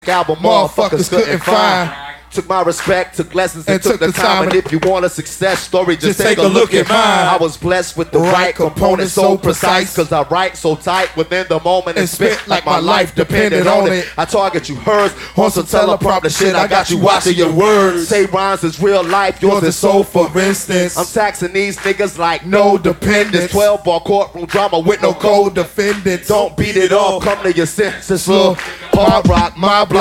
album motherfuckers couldn't find. Took my respect, took lessons, and took the time. And if you want a success story, just take a look at mine. I was blessed with the right components, so precise, cause I write so tight within the moment and spit like my life depended on it. I target you hers on some teleprompter shit. I got you watching your words. Say rhymes is real life, yours is soul, for instance. I'm taxing these niggas like no dependents. 12-bar courtroom drama with no co-defendants. Don't beat it off, come to your senses, look. Hard rock, my block.